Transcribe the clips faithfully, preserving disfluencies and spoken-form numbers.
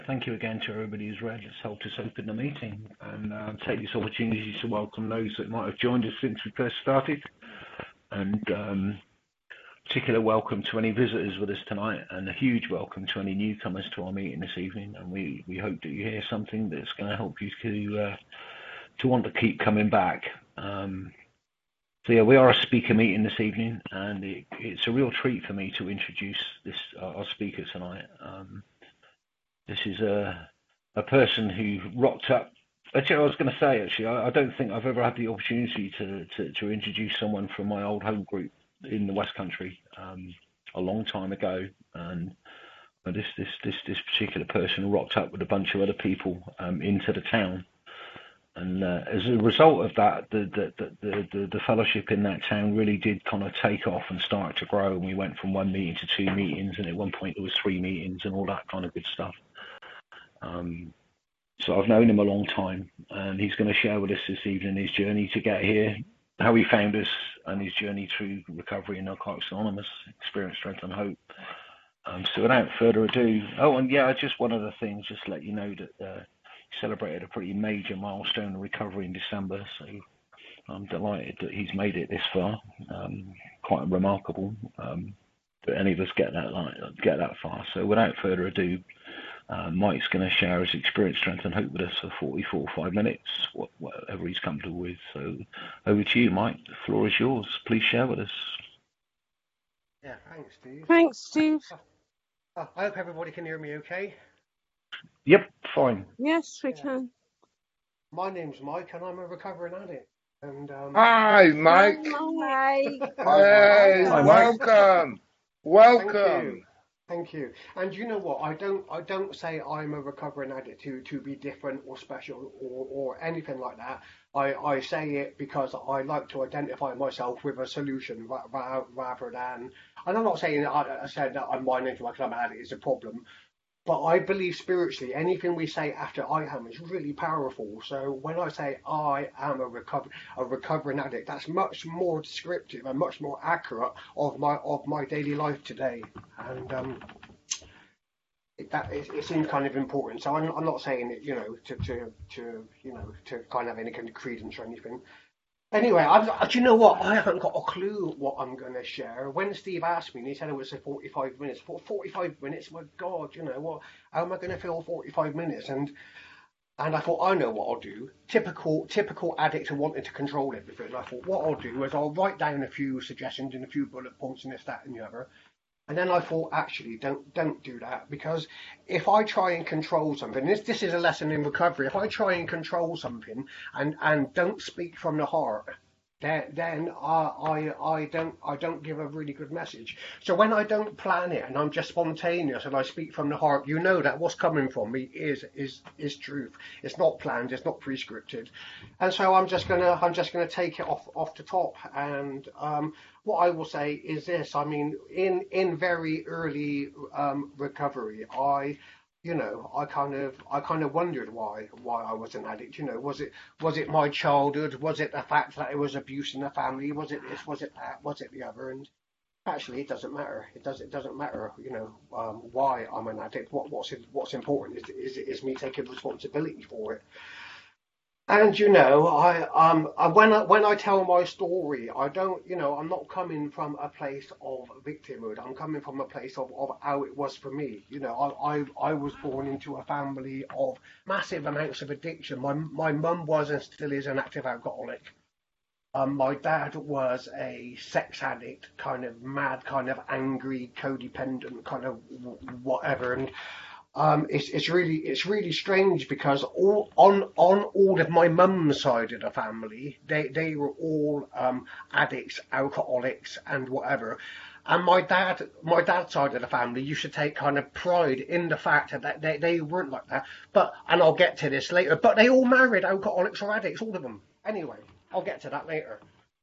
Thank you again to everybody who's read. Let's help us open the meeting and uh, take this opportunity to welcome those that might have joined us since we first started. And um, particular welcome to any visitors with us tonight, and a huge welcome to any newcomers to our meeting this evening. And we, we hope that you hear something that's going to help you to uh, to want to keep coming back. Um, so yeah, we are a speaker meeting this evening, and it, it's a real treat for me to introduce this uh, our speaker tonight. Um, This is a a person who rocked up. Actually, I was going to say, actually, I, I don't think I've ever had the opportunity to, to, to introduce someone from my old home group in the West Country um, a long time ago. And this this this this particular person rocked up with a bunch of other people um, into the town. And uh, as a result of that, the the, the the the fellowship in that town really did kind of take off and start to grow. And we went from one meeting to two meetings, and at one point there was three meetings and all that kind of good stuff. Um, so I've known him a long time, and he's going to share with us this evening his journey to get here, how he found us, and his journey through recovery in Narcotics Anonymous, experience, strength, and hope. Um, so without further ado, oh, and yeah, just one other thing, just to let you know that uh, he celebrated a pretty major milestone in recovery in December, so I'm delighted that he's made it this far. Um, quite remarkable um, that any of us get that like, get that far. So without further ado, Uh, Mike's going to share his experience, strength, and hope with us for forty, forty-five minutes, whatever he's comfortable with. So over to you, Mike. The floor is yours. Please share with us. Yeah, thanks, Steve. Thanks, Steve. Uh, I hope everybody can hear me okay. Yep, fine. Yes, we Yeah. can. My name's Mike, and I'm a recovering addict. And um, Hi, Mike. Hi. Hey, Hi, Mike. welcome. Welcome. Thank you. Thank you. And you know what? I don't. I don't say I'm a recovering addict to to be different or special or, or anything like that. I, I say it because I like to identify myself with a solution rather, rather than. And I'm not saying that I, I said that I'm my nature because I'm an addict is a problem. But I believe spiritually, anything we say after I am is really powerful. So when I say I am a recover a recovering addict, that's much more descriptive and much more accurate of my of my daily life today. And um, it, that it, it seems kind of important. So I'm, I'm not saying it, you know, to to to you know to kind of have any kind of credence or anything. Anyway, I've, uh, do you know what? I haven't got a clue what I'm going to share. When Steve asked me, and he said it was a forty-five minutes. For forty-five minutes, my God, you know what? How am I going to fill forty-five minutes? And and I thought, I know what I'll do. Typical typical addict who wanted to control everything. And I thought, what I'll do is I'll write down a few suggestions and a few bullet points and this, that, and the other. And then I thought, actually, don't don't do that, because if I try and control something, this this is a lesson in recovery. If I try and control something and and don't speak from the heart, then then I I I don't I don't give a really good message. So when I don't plan it and I'm just spontaneous and I speak from the heart, you know that what's coming from me is is is truth. It's not planned. It's not pre-scripted. And so I'm just gonna I'm just gonna take it off off the top. And um, what I will say is this: I mean, in in very early um, recovery, I you know, I kind of, I kind of wondered why, why I was an addict. You know, was it, was it my childhood? Was it the fact that it was abuse in the family? Was it this? Was it that? Was it the other? And actually, it doesn't matter. It does, it doesn't matter. You know, um, why I'm an addict. What, what's, what's important is, is, is me taking responsibility for it. And you know, I um I, when I when I tell my story, I don't, you know, I'm not coming from a place of victimhood. I'm coming from a place of, of how it was for me. You know, I, I I was born into a family of massive amounts of addiction. My my mum was and still is an active alcoholic. Um, my dad was a sex addict, kind of mad, kind of angry, codependent, kind of whatever. And um, it's it's really it's really strange because all on on all of my mum's side of the family, they they were all um, addicts, alcoholics, and whatever. And my dad, my dad's side of the family used to take kind of pride in the fact that they, they weren't like that. But and I'll get to this later. But they all married alcoholics or addicts, all of them. Anyway, I'll get to that later.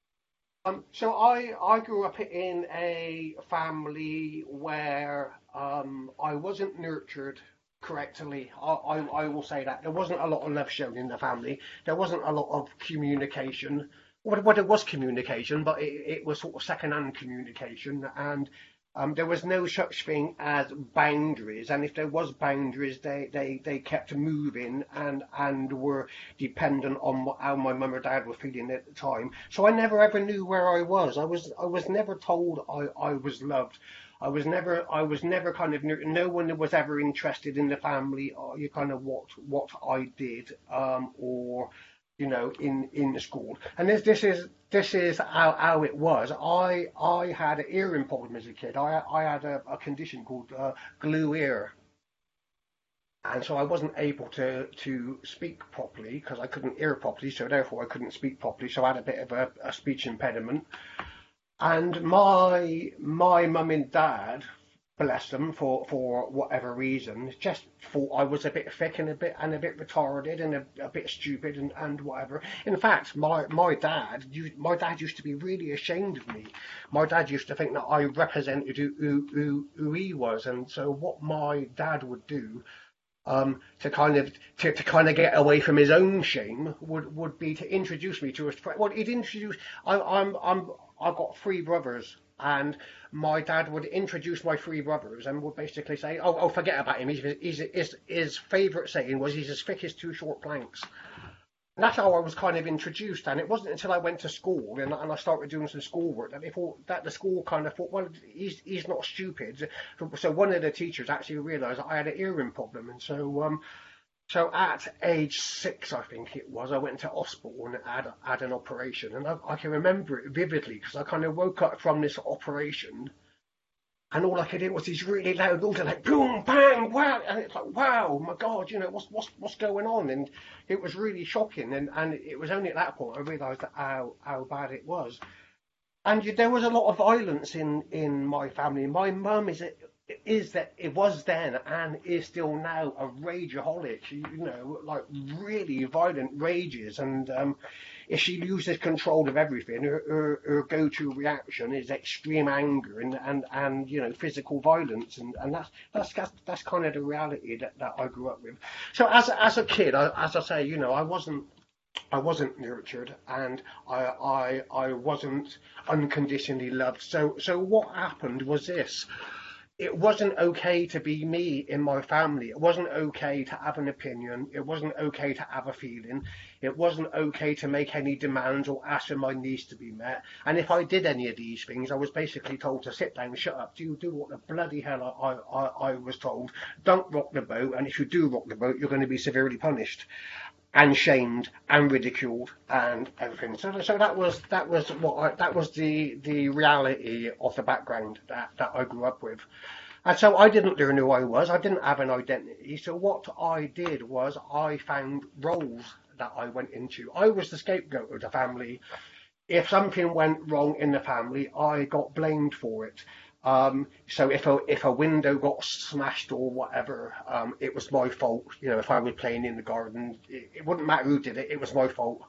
Um, so I, I grew up in a family where um, I wasn't nurtured correctly. I, I, I will say that. There wasn't a lot of love shown in the family. There wasn't a lot of communication. Well, well there was communication, but it, it was sort of second-hand communication. And Um, there was no such thing as boundaries, and if there was boundaries, they, they, they kept moving and and were dependent on what, how my mum or dad were feeling at the time. So I never ever knew where I was. I was I was never told I, I was loved. I was never I was never kind of no one was ever interested in the family or you kind of what what I did um, or you know in in the school. And this this is this is how, how it was. I I had an hearing problem as a kid. I I had a, a condition called uh, glue ear. And so I wasn't able to, to speak properly because I couldn't hear properly, so therefore I couldn't speak properly. So I had a bit of a, a speech impediment. And my my mum and dad, bless them for, for whatever reason, just thought I was a bit thick and a bit and a bit retarded and a, a bit stupid and, and whatever. In fact, my my dad used, my dad used to be really ashamed of me. My dad used to think that I represented who who, who, who he was, and so what my dad would do. Um, to kind of to, to kind of get away from his own shame would, would be to introduce me to his friend. Well, he'd introduce. I, I'm I'm I've got three brothers, and my dad would introduce my three brothers and would basically say, "Oh, oh, forget about him. He's, he's, his his favourite saying was he's as thick as two short planks." And that's how I was kind of introduced, and it wasn't until I went to school and, and I started doing some schoolwork that they thought that the school kind of thought, well, he's he's not stupid. So one of the teachers actually realised I had an hearing problem, and so um, so at age six, I think it was, I went to hospital and had had an operation, and I, I can remember it vividly because I kind of woke up from this operation. And all I could hear was these really loud noises, like boom, bang, wow, and it's like, wow, my God, you know, what's what's what's going on? And it was really shocking. And, and it was only at that point I realised how how bad it was. And you, there was a lot of violence in, in my family. My mum is a, is that it was then and is still now a rageaholic. You know, like really violent rages and. Um, If she loses control of everything, her, her, her go-to reaction is extreme anger and, and, and you know physical violence, and, and that's, that's that's that's kind of the reality that, that I grew up with. So as as a kid, I, as I say, you know, I wasn't I wasn't nurtured and I I I wasn't unconditionally loved. So so what happened was this. It wasn't okay to be me in my family. It wasn't okay to have an opinion. It wasn't okay to have a feeling. It wasn't okay to make any demands or ask for my needs to be met. And if I did any of these things, I was basically told to sit down, shut up, do do what the bloody hell I, I, I was told. Don't rock the boat. And if you do rock the boat, you're going to be severely punished and shamed and ridiculed and everything. So, so that was that was what I, that was the the reality of the background that, that I grew up with. And so I didn't learn who I was. I didn't have an identity. So what I did was I found roles that I went into. I was the scapegoat of the family. If something went wrong in the family, I got blamed for it. Um, so if a if a window got smashed or whatever, um, it was my fault. You know, if I was playing in the garden, it, it wouldn't matter who did it. It was my fault.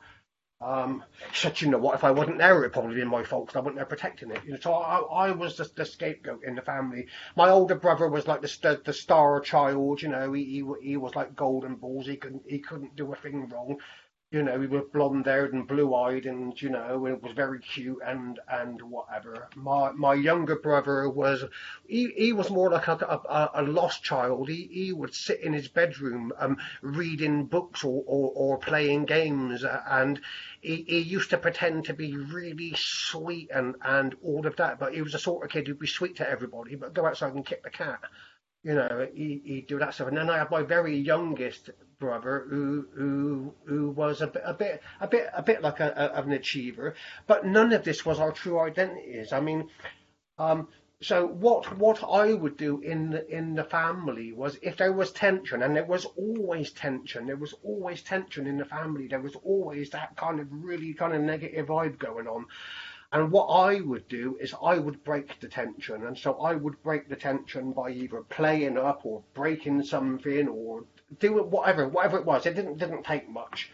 Um, so you know what? If I wasn't there, it would probably be my fault because I wasn't there protecting it. You know, so I, I was the, the scapegoat in the family. My older brother was like the the, the star child. You know, he, he he was like golden balls. He couldn't he couldn't do a thing wrong. You know, he was blonde-haired and blue-eyed, and you know, it was very cute and and whatever. My my younger brother was, he, he was more like a, a, a lost child. He he would sit in his bedroom, um, reading books or, or, or playing games, and he, he used to pretend to be really sweet and and all of that. But he was the sort of kid who'd be sweet to everybody, but go outside and kick the cat. You know, he he'd do that stuff. And then I had my very youngest brother who who who was a bit a bit a bit a bit like a, a, an achiever, but none of this was our true identities. I mean, um, so what what I would do in the, in the family was if there was tension, and there was always tension, there was always tension in the family. There was always that kind of really kind of negative vibe going on. And what I would do is I would break the tension. And so I would break the tension by either playing up or breaking something or doing whatever, whatever it was. It didn't didn't take much.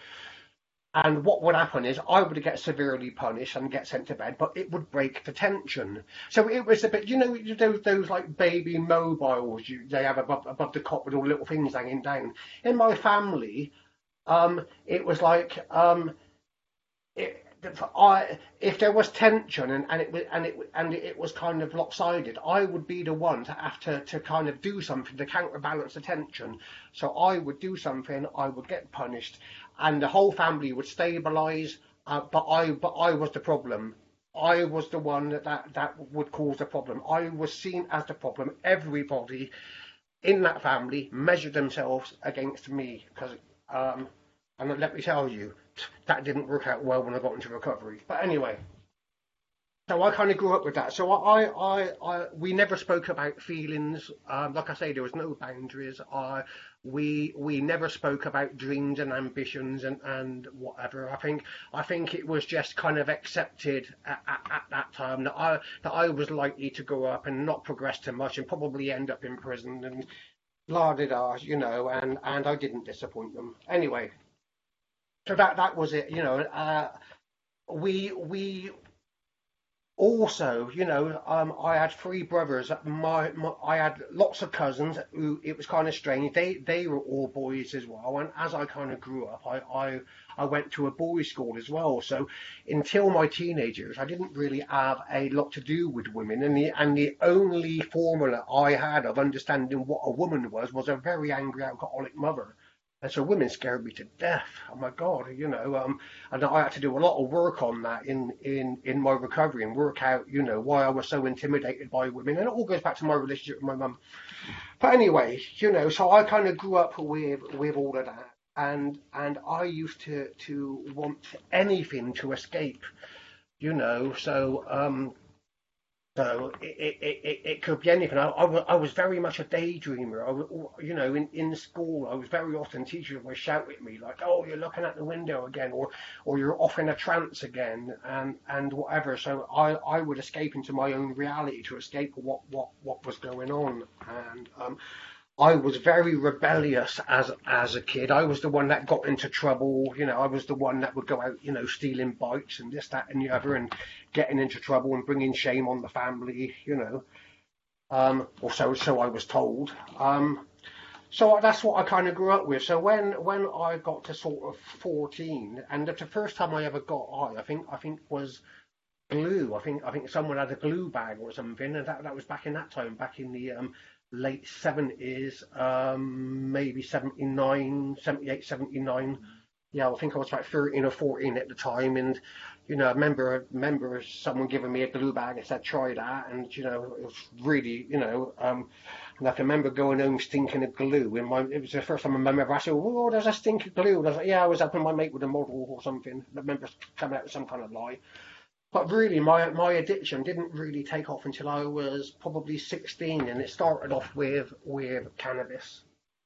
And what would happen is I would get severely punished and get sent to bed, but it would break the tension. So it was a bit, you know, those those like baby mobiles you, they have above above the cot with all little things hanging down. In my family, um, it was like um, it. I, if there was tension and, and it was and it and it was kind of lopsided, I would be the one to have to, to kind of do something to counterbalance the tension. So I would do something, I would get punished, and the whole family would stabilise. Uh, but I but I was the problem. I was the one that, that that would cause the problem. I was seen as the problem. Everybody in that family measured themselves against me because um, and let me tell you, that didn't work out well when I got into recovery. But anyway, so I kind of grew up with that. So I, I, I, we never spoke about feelings. Um, like I say, there was no boundaries. I, we, we never spoke about dreams and ambitions and, and whatever. I think, I think it was just kind of accepted at, at, at that time that I, that I was likely to grow up and not progress too much and probably end up in prison and la di da, you know. And, and I didn't disappoint them anyway. So that that was it, you know. Uh, we we also, you know, um, I had three brothers. My, my I had lots of cousins who it was kind of strange. They they were all boys as well. And as I kind of grew up, I, I I went to a boys' school as well. So until my teenage years, I didn't really have a lot to do with women. And the and the only formula I had of understanding what a woman was was a very angry alcoholic mother. And so women scared me to death. Oh my God, you know, um, and I had to do a lot of work on that in, in, in my recovery and work out, you know, why I was so intimidated by women. And it all goes back to my relationship with my mum. But anyway, you know, so I kind of grew up with with all of that, and and I used to to want anything to escape, you know. So um, so it, it, it, it could be anything. I, I, I was very much a daydreamer. I, was- you know, in, in school, I was very often teachers would shout at me like, "Oh, you're looking at the window again," or "or you're off in a trance again," and and whatever. So I, I would escape into my own reality to escape what what, what was going on, and um, I was very rebellious as as a kid. I was the one that got into trouble. You know, I was the one that would go out, you know, stealing bikes and this, that, and the other, and getting into trouble and bringing shame on the family. You know, um, or so so I was told. Um, so that's what I kind of grew up with. So when when I got to sort of fourteen, and the first time I ever got high, I think I think was glue. I think I think someone had a glue bag or something, and that that was back in that time, back in the um, late seventies, um, maybe seventy-nine, seventy-eight, seventy-nine. Yeah, I think I was about thirteen or fourteen at the time, and you know, I remember remember someone giving me a glue bag and said try that, and you know, it was really, you know, um, and I can remember going home stinking of glue. And my it was the first time I remember I said, "Oh, there's a stink of glue." And I was like, "Yeah, I was helping my mate with a model or something." I remember coming out with some kind of lie. But really, my my addiction didn't really take off until I was probably sixteen, and it started off with with cannabis,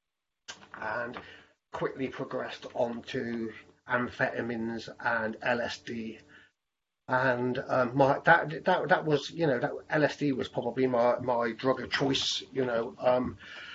and quickly progressed on to amphetamines and L S D. And um, my that that that was, you know, that L S D was probably my my drug of choice, you know. Um,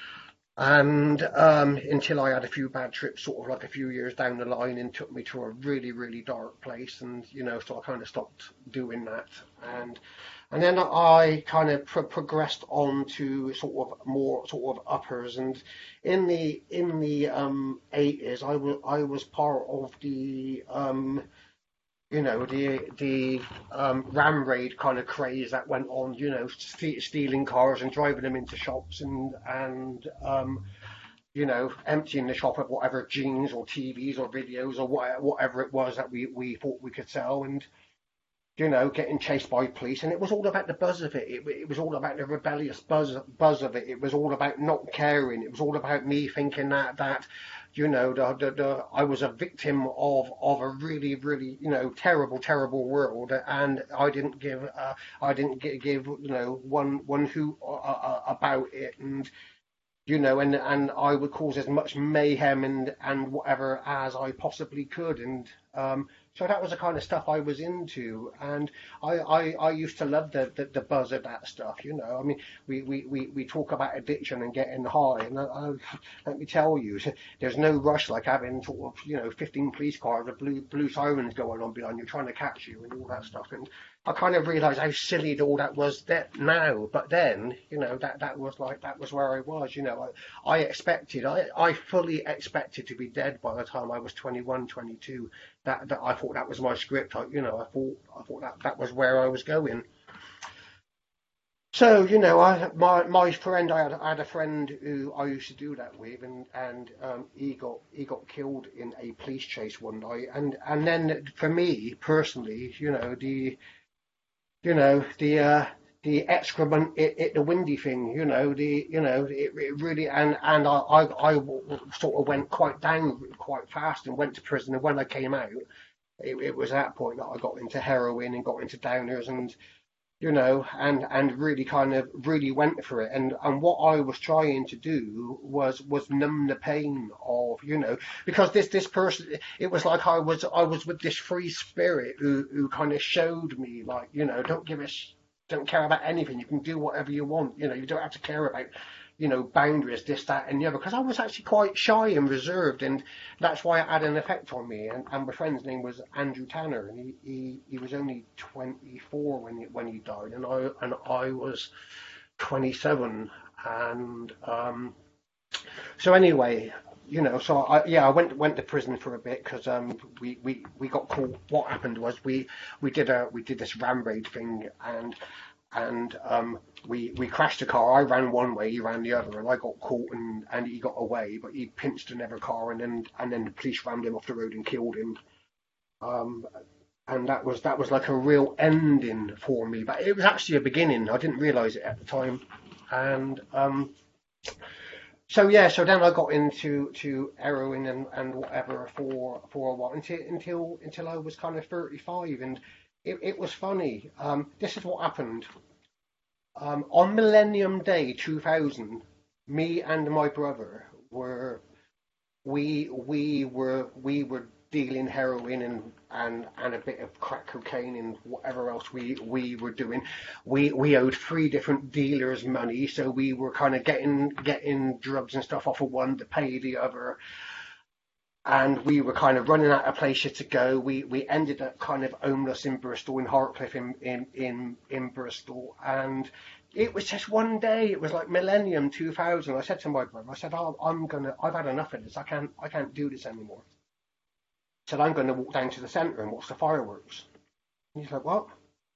and um, until I had a few bad trips, sort of like a few years down the line, and took me to a really, really dark place, and you know, so I kind of stopped doing that, and and then I kind of pro- progressed on to sort of more sort of uppers, and in the in the um, eighties, I was I was part of the um, you know, the the um, ram raid kind of craze that went on, you know, ste stealing cars and driving them into shops, and and um, you know, emptying the shop of whatever jeans or T Vs or videos or what, whatever it was that we, we thought we could sell, and you know, getting chased by police. And it was all about the buzz of it. It, it was all about the rebellious buzz buzz of it. It was all about not caring. It was all about me thinking that that you know, the, the, the, I was a victim of of a really, really, you know, terrible, terrible world, and I didn't give, uh, I didn't gi- give, you know, one one who uh, uh, about it, and you know, and and I would cause as much mayhem and and whatever as I possibly could, and um, so that was the kind of stuff I was into, and I I, I used to love the, the the buzz of that stuff, you know. I mean, we we, we, we talk about addiction and getting high, and I, I, let me tell you, there's no rush like having sort of, you know, fifteen police cars with blue blue sirens going on behind you trying to catch you and all that stuff, and I kind of realised how silly all that was that now, but then, you know, that, that was like, that was where I was, you know, I, I expected, I, I fully expected to be dead by the time I was twenty-one, twenty-two, that, that I thought that was my script. I, you know, I thought I thought that that was where I was going. So, you know, I my my friend, I had, I had a friend who I used to do that with, and and um, he got he got killed in a police chase one night, and and then for me personally, you know, the you know the uh, the excrement it, it the windy thing, you know, the you know it, it really and and I, I I sort of went quite down quite fast and went to prison, and when I came out, it, it was at that point that I got into heroin and got into downers and you know, and and really kind of really went for it. And and what I was trying to do was was numb the pain of, you know, because this this person, it was like I was I was with this free spirit who who kind of showed me like, you know, don't give a sh- don't care about anything. You can do whatever you want. You know, you don't have to care about, you know, boundaries, this, that, and the other. Because I was actually quite shy and reserved, and that's why it had an effect on me. And, and my friend's name was Andrew Tanner, and he, he, he was only twenty-four when he, when he died, and I and I was twenty-seven. And um, so anyway, you know, so I yeah I went went to prison for a bit because um we, we, we got caught. What happened was we we did a we did this ram raid thing, and and um, we we crashed a car. I ran one way, he ran the other, and I got caught and, and he got away. But he pinched another car, and then and then the police rammed him off the road and killed him. Um, and that was that was like a real ending for me. But it was actually a beginning. I didn't realise it at the time. And um, so yeah, so then I got into to heroin and, and whatever for for a while until until until I was kind of thirty-five, and it, it was funny. Um, this is what happened. Um, on Millennium Day two thousand, me and my brother were we we were we were dealing heroin and and and a bit of crack cocaine and whatever else we we were doing. We we owed three different dealers money, so we were kind of getting getting drugs and stuff off of one to pay the other. And we were kind of running out of places to go. We we ended up kind of homeless in Bristol, in Hartcliffe, in in in, in Bristol, and it was just one day. It was like Millennium two thousand. I said to my brother, I said, oh, I'm gonna, I've had enough of this. I can't, I can't do this anymore. I said, I'm going to walk down to the centre and watch the fireworks. And he's like, what?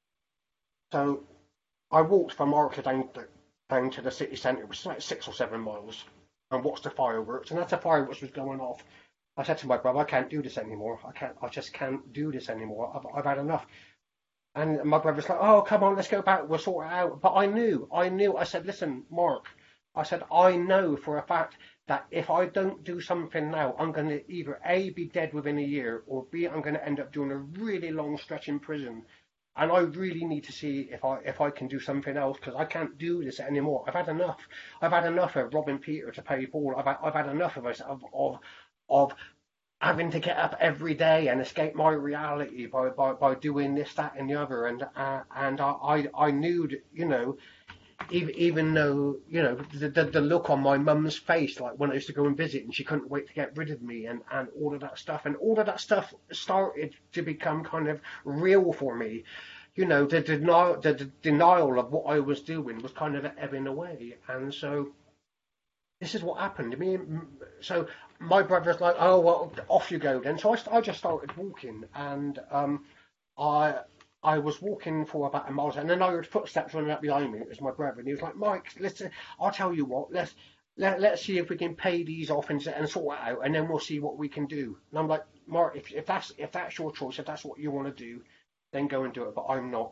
So I walked from Hartcliffe down to, down to the city centre, which is like six or seven miles, and watched the fireworks. And as the fireworks was going off, I said to my brother, I can't do this anymore. I can't. I just can't do this anymore. I've, I've had enough. And my brother's like, oh, come on, let's go back. We'll sort it out. But I knew, I knew. I said, listen, Mark. I said, I know for a fact that if I don't do something now, I'm going to either A, be dead within a year, or B, I'm going to end up doing a really long stretch in prison. And I really need to see if I if I can do something else, because I can't do this anymore. I've had enough. I've had enough of robbing Peter to pay Paul. I've had, I've had enough of us of, of of having to get up every day and escape my reality by, by, by doing this, that, and the other. And uh, and I, I I knew that, you know, even even though, you know, the, the the look on my mum's face, like when I used to go and visit, and she couldn't wait to get rid of me, and and all of that stuff, and all of that stuff started to become kind of real for me. You know, the denial, the, the denial of what I was doing was kind of ebbing away, and so this is what happened. I mean, so my brother's like, oh, well, off you go then. So I, I just started walking, and um, I I was walking for about a mile, and then I heard footsteps running up behind me. It was my brother, and he was like, Mike, listen, I'll tell you what, let's let, let's see if we can pay these off and, and sort it out, and then we'll see what we can do. And I'm like, Mark, if, if that's if that's your choice, if that's what you want to do, then go and do it. But I'm not.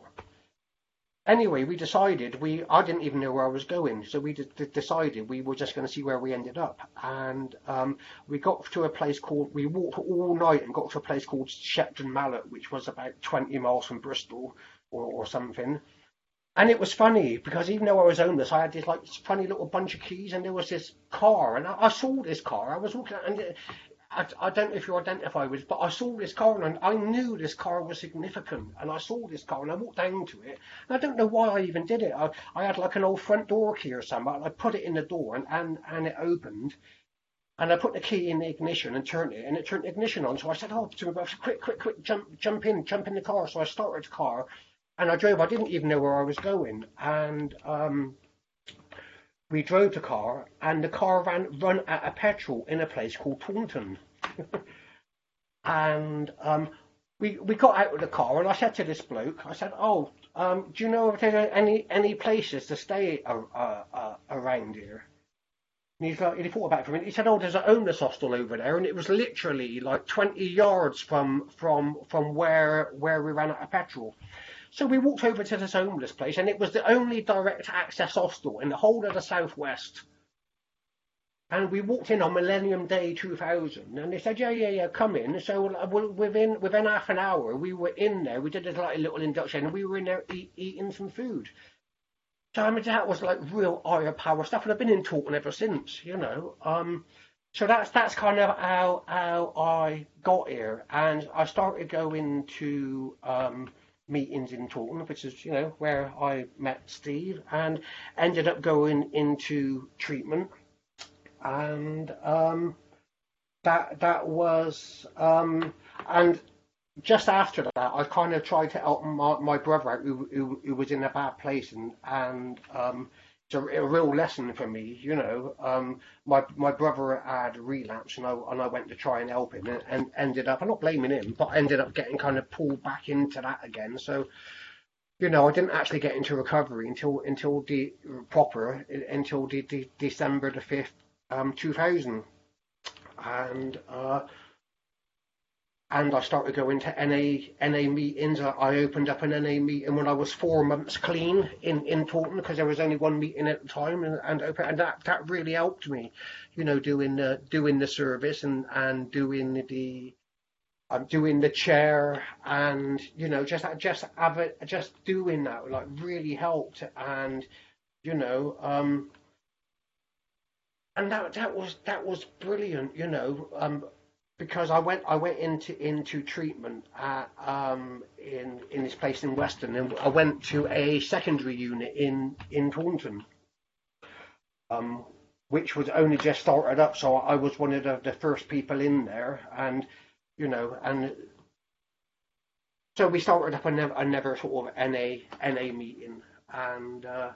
Anyway, we decided we I didn't even know where I was going, so we d- decided we were just going to see where we ended up. And um, we got to a place called we walked all night and got to a place called Shepton Mallet, which was about twenty miles from Bristol or, or something. And it was funny because even though I was homeless, I had this like funny little bunch of keys, and there was this car, and I, I saw this car. I was walking, and it, I, I don't know if you identify with it, but I saw this car, and I knew this car was significant. And I saw this car, and I walked down to it. And I don't know why I even did it. I, I had like an old front door key or something. And I put it in the door, and, and, and it opened. And I put the key in the ignition and turned it, and it turned the ignition on. So I said, oh, to my brother, quick, quick, quick, jump, jump in, jump in the car. So I started the car, and I drove. I didn't even know where I was going. And um, we drove the car, and the car ran run out of petrol in a place called Taunton. and um, we we got out of the car, and I said to this bloke, I said, "Oh, um, do you know if there's any any places to stay uh, uh, uh, around here?" And he's like, and he thought about it for a minute. He said, "Oh, there's a homeless hostel over there," and it was literally like twenty yards from from from where where we ran out of petrol. So we walked over to this homeless place, and it was the only direct access hostel in the whole of the southwest. And we walked in on Millennium Day two thousand, and they said, "Yeah, yeah, yeah, come in." So uh, within within half an hour, we were in there. We did this like a little induction, and we were in there eat, eating some food. So I mean, that was like real higher power stuff, and I've been in Taunton ever since, you know. Um, so that's that's kind of how how I got here, and I started going to um, meetings in Taunton, which is you know where I met Steve, and ended up going into treatment. And um, that that was um, and just after that, I kind of tried to help my, my brother out, who, who who was in a bad place, and and um, it's a, a real lesson for me, you know. Um, my my brother had relapsed, and I and I went to try and help him, and, and ended up, I'm not blaming him, but I ended up getting kind of pulled back into that again. So you know, I didn't actually get into recovery until until the proper until the, the December the fifth. Um, two thousand, and uh, and I started going to N A N A meetings. I opened up an N A meeting when I was four months clean in in Taunton, because there was only one meeting at the time, and and, and that that really helped me, you know, doing the doing the service and and doing the I'm um, doing the chair, and you know just just have it just doing that like really helped, and you know um. And that that was that was brilliant, you know, um, because I went I went into into treatment at, um, in in this place in Weston, and I went to a secondary unit in in Taunton, um, which was only just started up, so I was one of the, the first people in there, and you know, and so we started up another another sort of N A N A meeting, and. Uh,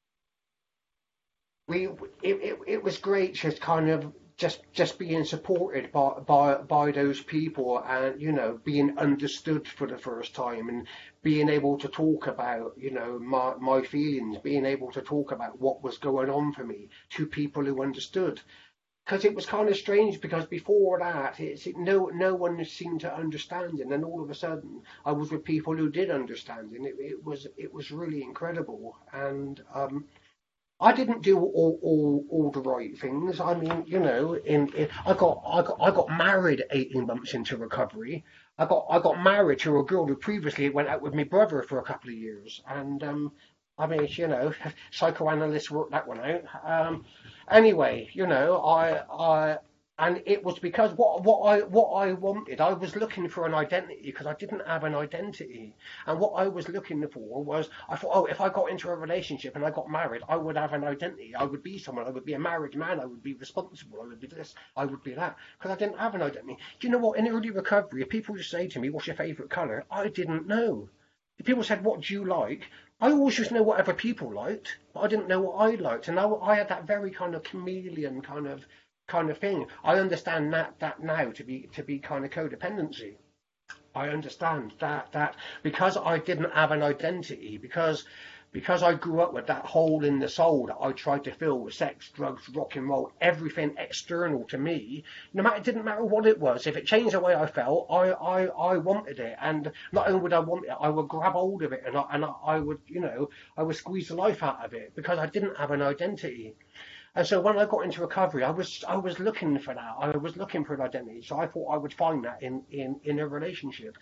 we it, it, it was great just kind of just just being supported by by by those people, and you know being understood for the first time, and being able to talk about you know my my feelings, being able to talk about what was going on for me to people who understood, because it was kind of strange, because before that it's it, no no one seemed to understand, and then all of a sudden I was with people who did understand, and it, it was it was really incredible. And um I didn't do all, all, all the right things. I mean, you know, in, in I got I got I got married eighteen months into recovery. I got I got married to a girl who previously went out with my brother for a couple of years, and um, I mean, you know, psychoanalysts worked that one out. Um, anyway, you know, I I and it was because what what I what I wanted, I was looking for an identity, because I didn't have an identity, and what I was looking for was, I thought, oh, if I got into a relationship and I got married, I would have an identity. I would be someone. I would be a married man. I would be responsible. I would be this. I would be that, because I didn't have an identity. Do you know what? In early recovery, if people just say to me, "What's your favourite colour?" I didn't know. If people said, "What do you like?" I always just know what other people liked, but I didn't know what I liked, and I, I had that very kind of chameleon kind of kind of thing. I understand that that now to be to be kind of codependency. I understand that that because I didn't have an identity, because because I grew up with that hole in the soul that I tried to fill with sex, drugs, rock and roll, everything external to me. No matter, it didn't matter what it was. If it changed the way I felt, I I, I wanted it, and not only would I want it, I would grab hold of it, and I, and I, I would you know I would squeeze the life out of it, because I didn't have an identity. And so when I got into recovery, I was I was looking for that. I was looking for an identity. So I thought I would find that in, in, in a relationship.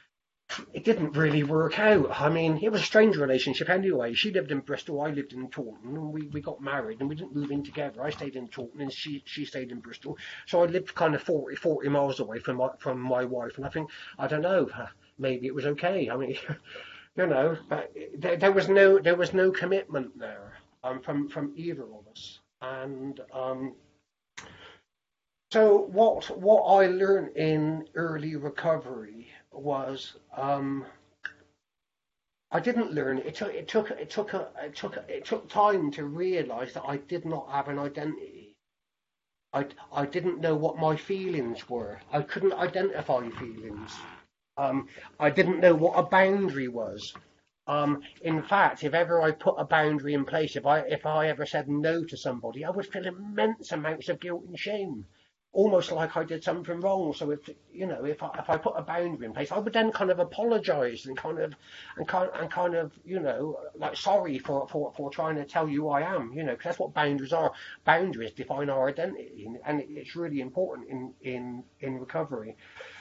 It didn't really work out. I mean, it was a strange relationship anyway. She lived in Bristol, I lived in Taunton, and we, we got married, and we didn't move in together. I stayed in Taunton, and she she stayed in Bristol. So I lived kind of forty, forty miles away from my from my wife. And I think, I don't know, maybe it was okay. I mean, you know, but there, there was no there was no commitment there um, from from either of us. And um, so what what I learned in early recovery was, um, I didn't learn it. It took it took it took a, it took a, it took time to realise that I did not have an identity. I, I didn't know what my feelings were. I couldn't identify feelings. Um, I didn't know what a boundary was. Um, in fact, if ever I put a boundary in place, if I if I ever said no to somebody, I would feel immense amounts of guilt and shame, almost like I did something wrong. So if you know, if I if I put a boundary in place, I would then kind of apologise and kind of and kind and kind of you know like sorry for for for trying to tell you I am, you know, because that's what boundaries are. Boundaries define our identity, and, and it's really important in in in recovery.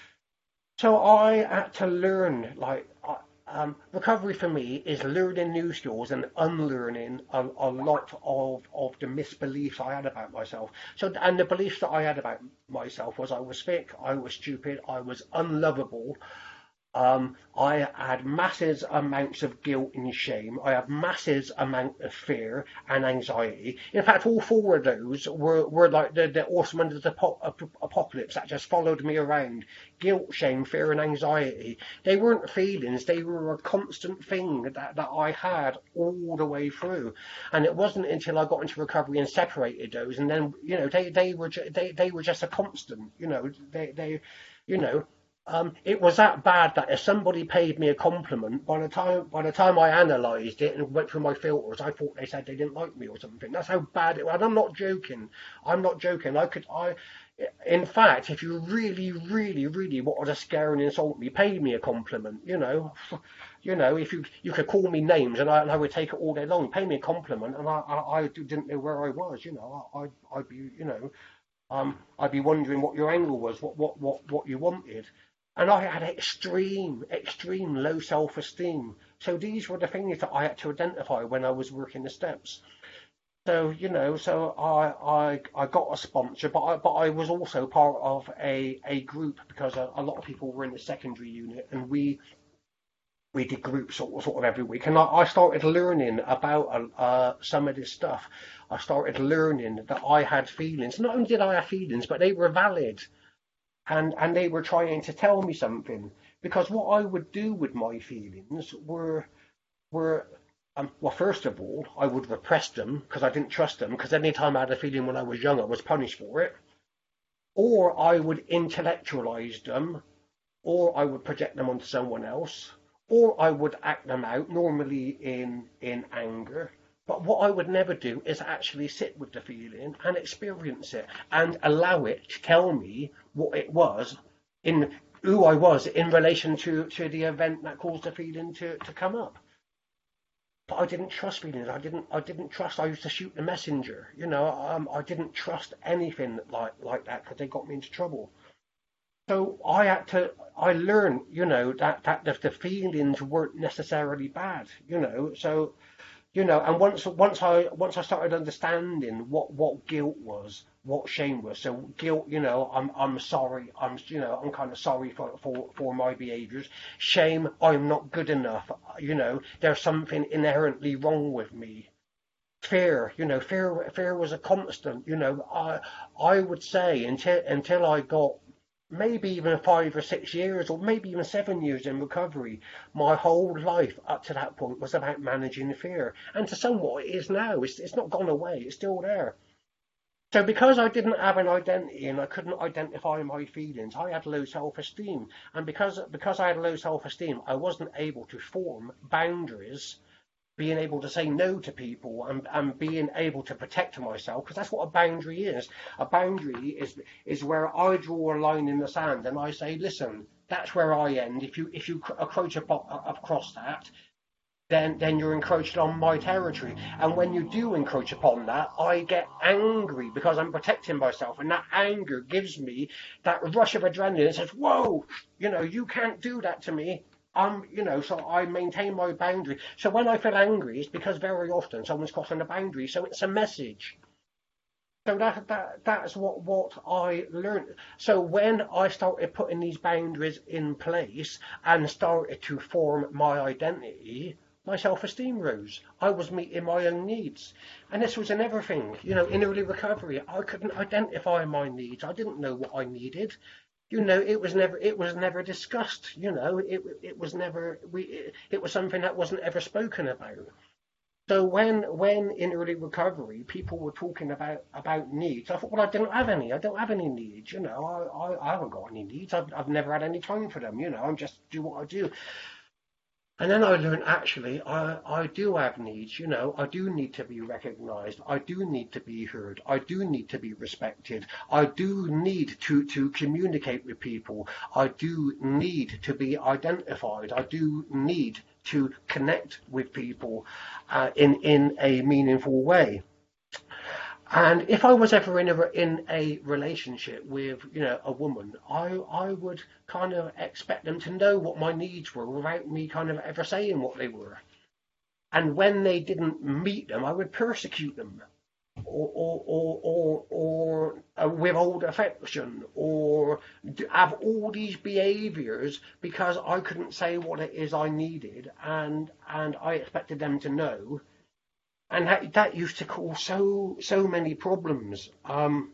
So I had to learn, like, I- um, recovery for me is learning new skills and unlearning a, a lot of, of the misbeliefs I had about myself. So, and the beliefs that I had about myself was I was thick, I was stupid, I was unlovable, um, I had massive amounts of guilt and shame. I had massive amount of fear and anxiety. In fact, all four of those were, were like the, the horsemen of the apo- apocalypse that just followed me around. Guilt, shame, fear, and anxiety. They weren't feelings. They were a constant thing that, that I had all the way through. And it wasn't until I got into recovery and separated those, and then you know they they were ju- they they were just a constant. You know they they you know. Um, it was that bad that if somebody paid me a compliment, by the time by the time I analysed it and went through my filters, I thought they said they didn't like me or something. That's how bad it was. And I'm not joking. I'm not joking. I could I, in fact, if you really, really, really wanted to scare and insult me, pay me a compliment. You know, you know, if you you could call me names and I, and I would take it all day long. Pay me a compliment, and I I, I didn't know where I was. You know, I I'd, I'd be you know um, I'd be wondering what your angle was, what what what what you wanted, and I had extreme, extreme low self-esteem. So these were the things that I had to identify when I was working the steps. So you know, so I I I got a sponsor, but I but I was also part of a a group because a, a lot of people were in the secondary unit, and we we did groups sort of, sort of every week, and I, I started learning about uh, uh, some of this stuff. I started learning that I had feelings. Not only did I have feelings, but they were valid, and and they were trying to tell me something. Because what I would do with my feelings were were um, well, first of all, I would repress them because I didn't trust them. Because any time I had a feeling when I was young, I was punished for it. Or I would intellectualize them, or I would project them onto someone else, or I would act them out, normally in in anger. But what I would never do is actually sit with the feeling and experience it and allow it to tell me what it was in who I was in relation to, to the event that caused the feeling to, to come up. But I didn't trust feelings. I didn't. I didn't trust. I used to shoot the messenger. You know. Um, I didn't trust anything like like that because they got me into trouble. So I had to, I learned, you know, that, that the, the feelings weren't necessarily bad, you know. So, you know, and once once I once I started understanding what, what guilt was, what shame was. So guilt, you know, I'm I'm sorry, I'm you know, I'm kind of sorry for, for, for my behaviours. Shame, I'm not good enough, you know, there's something inherently wrong with me. Fear, you know, fear fear was a constant, you know. I I would say until until I got maybe even five or six years, or maybe even seven years in recovery, my whole life up to that point was about managing fear. And to somewhat it is now. It's, it's not gone away. It's still there. So because I didn't have an identity and I couldn't identify my feelings, I had low self-esteem. And because because I had low self-esteem, I wasn't able to form boundaries, being able to say no to people, and, and being able to protect myself, because that's what a boundary is. A boundary is is where I draw a line in the sand and I say, listen, that's where I end. If you if you approach across that, then then you're encroaching on my territory. And when you do encroach upon that, I get angry because I'm protecting myself, and that anger gives me that rush of adrenaline and says, whoa, you know, you can't do that to me. Um, you know, so I maintain my boundary. So when I feel angry, it's because very often someone's crossing a boundary. So it's a message. So that that that's what what I learned. So when I started putting these boundaries in place and started to form my identity, my self-esteem rose. I was meeting my own needs, and this was in everything. You know, in early recovery, I couldn't identify my needs. I didn't know what I needed. You know, it was never it was never discussed. You know, it it was never we it, it was something that wasn't ever spoken about. So when when in early recovery people were talking about about needs, I thought, well, I don't have any. I don't have any needs. You know, I, I, I haven't got any needs. I've I've never had any time for them. You know, I'm just do what I do. And then I learned actually I, I do have needs, you know, I do need to be recognized. I do need to be heard. I do need to be respected. I do need to, to communicate with people. I do need to be identified. I do need to connect with people uh, in, in a meaningful way. And if I was ever in a in a relationship with, you know, a woman, I I would kind of expect them to know what my needs were without me kind of ever saying what they were. And when they didn't meet them, I would persecute them, or or or or, or uh, withhold affection, or have all these behaviours because I couldn't say what it is I needed, and and I expected them to know, and that, that used to cause so so many problems. Um,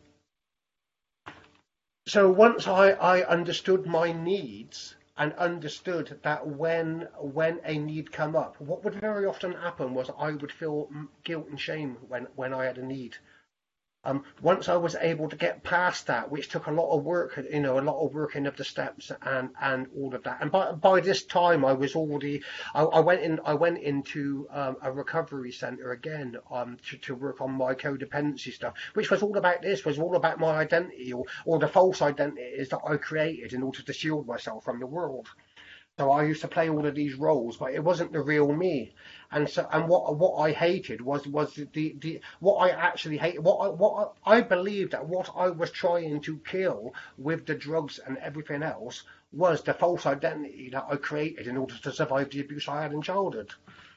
so once I, I understood my needs and understood that when when a need come up, what would very often happen was I would feel guilt and shame when when I had a need. Um, once I was able to get past that, which took a lot of work, you know, a lot of working of the steps and and all of that. And by by this time, I was already, I, I went in, I went into um, a recovery centre again um, to to work on my codependency stuff, which was all about this, was all about my identity or or the false identities that I created in order to shield myself from the world. So I used to play all of these roles, but it wasn't the real me. And so, and what what I hated was was the the what I actually hated. What I what I, I believed that what I was trying to kill with the drugs and everything else was the false identity that I created in order to survive the abuse I had in childhood.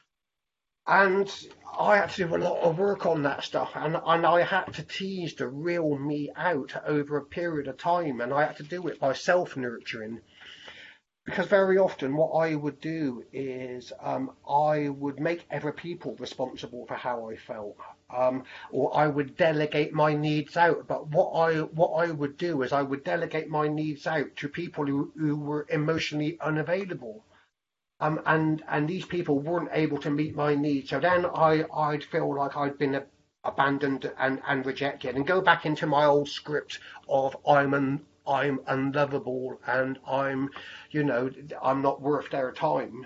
And I had to do a lot of work on that stuff, and and I had to tease the real me out over a period of time, and I had to do it by self nurturing. Because very often what I would do is um, I would make other people responsible for how I felt, um, or I would delegate my needs out. But what I what I would do is I would delegate my needs out to people who, who were emotionally unavailable, um, and and these people weren't able to meet my needs. So then I I'd feel like I'd been a, abandoned and and rejected, and go back into my old script of I'm an I'm unlovable and I'm, you know, I'm not worth their time.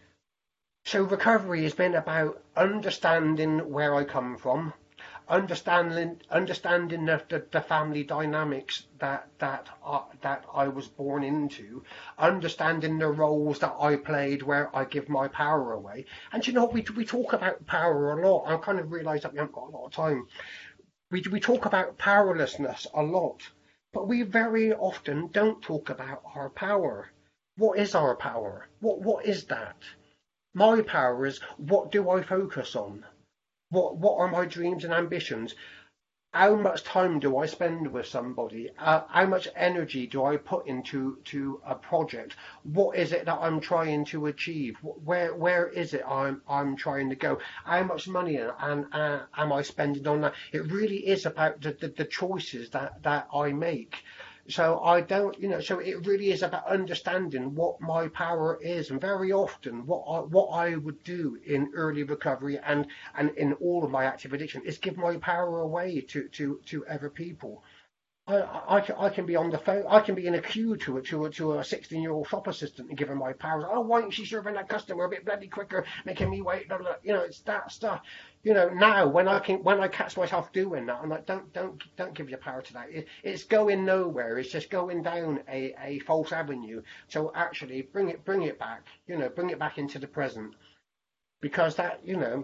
So recovery has been about understanding where I come from, understanding understanding the, the, the family dynamics that that uh, that I was born into, understanding the roles that I played where I give my power away. And you know, we we talk about power a lot. I kind of realise that we haven't got a lot of time. We we talk about powerlessness a lot. But we very often don't talk about our power. What is our power? What what is that? My power is, what do I focus on? What what are my dreams and ambitions? How much time do I spend with somebody? Uh, how much energy do I put into to a project? What is it that I'm trying to achieve? Where where is it I'm I'm trying to go? How much money and uh, am I spending on that? It really is about the, the, the choices that, that I make. So I don't, you know, so it really is about understanding what my power is. And very often what I, what I would do in early recovery and, and in all of my active addiction is give my power away to, to, to other people. I, I, I can be on the phone. I can be in a queue to a to a to a sixteen year old shop assistant and give her my powers. Oh, why isn't she serving that customer a bit bloody quicker, making me wait? Blah, blah. You know, it's that stuff. You know, now when I can when I catch myself doing that, I'm like, don't don't don't give your power to that. It, it's going nowhere. It's just going down a, a false avenue. So actually, bring it bring it back. You know, bring it back into the present, because that, you know,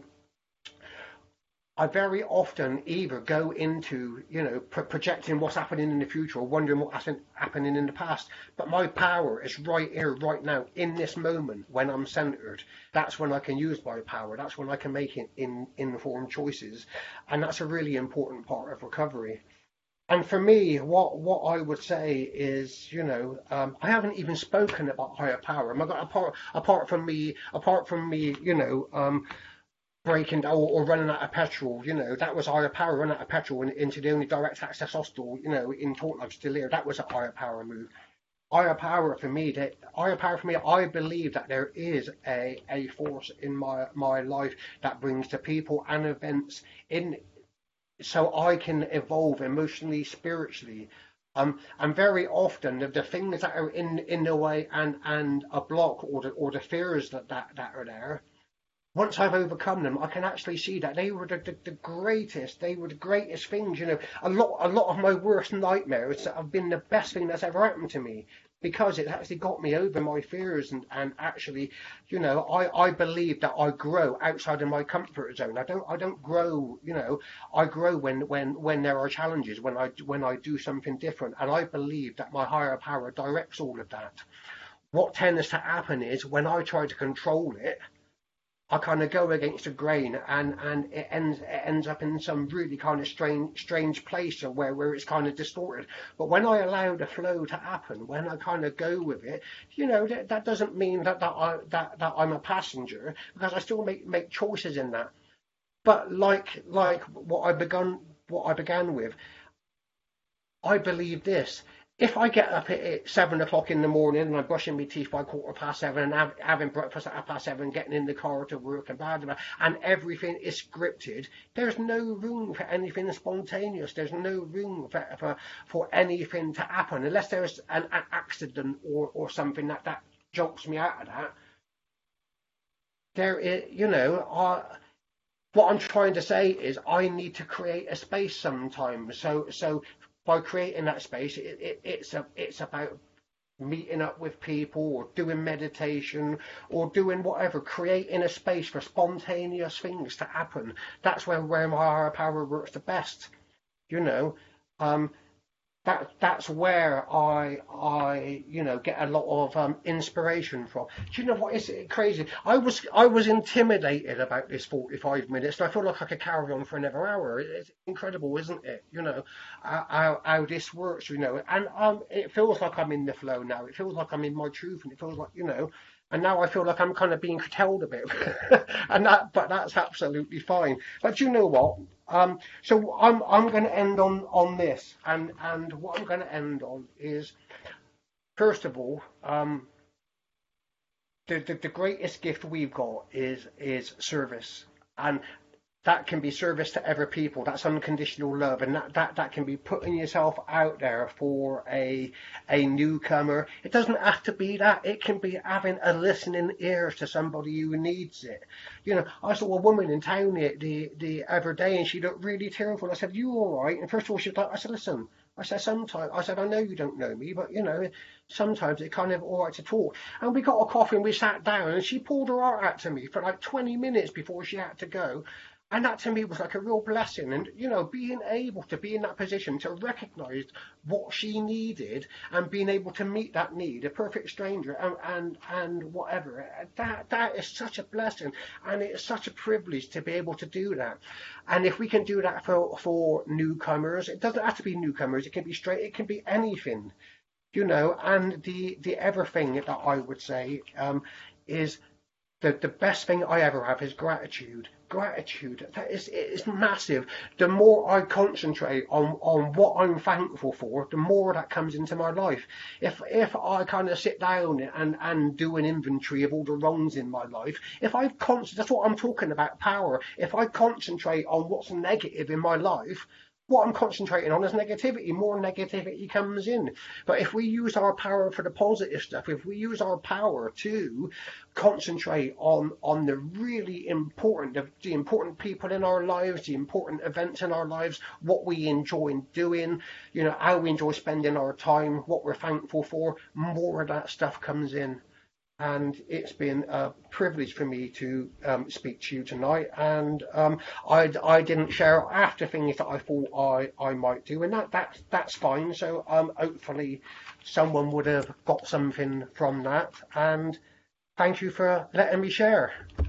I very often either go into, you know, pro- projecting what's happening in the future or wondering what's happening in the past. But my power is right here, right now, in this moment when I'm centered. That's when I can use my power. That's when I can make it in informed choices. And that's a really important part of recovery. And for me, what what I would say is, you know, um, I haven't even spoken about higher power. Apart apart from me, apart from me, you know, um, breaking or, or running out of petrol, you know, that was higher power, running out of petrol in, into the only direct access hostel, you know, in Taunton. I'm still here. That was a higher power move. higher power for me, that higher power for me, I believe that there is a, a force in my, my life that brings to people and events in so I can evolve emotionally, spiritually. Um, and very often the, the things that are in, in the way and, and a block or the, or the fears that, that, that are there, once I've overcome them, I can actually see that they were the, the, the greatest, they were the greatest things, you know. A lot, a lot of my worst nightmares have been the best thing that's ever happened to me because it actually got me over my fears and, and actually, you know, I, I believe that I grow outside of my comfort zone. I don't, I don't grow, you know, I grow when, when, when there are challenges, when I, when I do something different. And I believe that my higher power directs all of that. What tends to happen is when I try to control it, I kind of go against the grain, and, and it ends it ends up in some really kind of strange strange place where where it's kind of distorted. But when I allow the flow to happen, when I kind of go with it, you know, that, that doesn't mean that that, I, that that I'm a passenger, because I still make make choices in that. But like like what I begun what I began with, I believe this. If I get up at seven o'clock in the morning and I'm brushing my teeth by quarter past seven and have, having breakfast at half past seven, getting in the car to work and blah, blah, blah, and everything is scripted, there's no room for anything spontaneous. There's no room for for, for anything to happen unless there's an, an accident or, or something that, that jolts me out of that. There is, you know, I, what I'm trying to say is I need to create a space sometimes. So so by creating that space, it, it, it's a, it's about meeting up with people or doing meditation or doing whatever, creating a space for spontaneous things to happen. That's where, where my higher power works the best, you know. Um, that that's where I I you know get a lot of um, inspiration from. Do you know what is crazy? I was I was intimidated about this forty-five minutes, and I feel like I could carry on for another hour. It's incredible, isn't it? You know how how, how this works. You know, and um, it feels like I'm in the flow now. It feels like I'm in my truth, and it feels like you know. And now I feel like I'm kind of being curtailed a bit, and that, but that's absolutely fine. But you know what? Um, so I'm I'm going to end on on this, and and what I'm going to end on is, first of all, um, the, the the greatest gift we've got is is service, and that can be service to other people. That's unconditional love, and that, that, that can be putting yourself out there for a a newcomer. It doesn't have to be that. It can be having a listening ear to somebody who needs it. You know, I saw a woman in town the the, the other day, and she looked really tearful. I said, "You all right?" And first of all, she was like, "I said, listen." I said, sometimes, I said, I know you don't know me, but, you know, sometimes it's kind of all right to talk. And we got a coffee and we sat down, and she pulled her heart out to me for like twenty minutes before she had to go. And that to me was like a real blessing. And, you know, being able to be in that position to recognize what she needed and being able to meet that need, a perfect stranger and, and, and whatever, that, that is such a blessing. And it's such a privilege to be able to do that. And if we can do that for, for newcomers, it doesn't have to be newcomers. It can be straight, it can be anything, you know. And the, the other thing that I would say um, is the, the best thing I ever have is gratitude. Gratitude, that is, it is massive. The more I concentrate on, on what I'm thankful for, the more that comes into my life. If if I kind of sit down and, and do an inventory of all the wrongs in my life, if I con- that's what I'm talking about, power. If I concentrate on what's negative in my life, what I'm concentrating on is negativity. More negativity comes in. But if we use our power for the positive stuff, if we use our power to concentrate on on the really important, the, the important people in our lives, the important events in our lives, what we enjoy doing, you know, how we enjoy spending our time, what we're thankful for, more of that stuff comes in. And it's been a privilege for me to um, speak to you tonight. And um, I, I didn't share after things that I thought I, I might do, and that, that that's fine. So um, hopefully someone would have got something from that. And thank you for letting me share.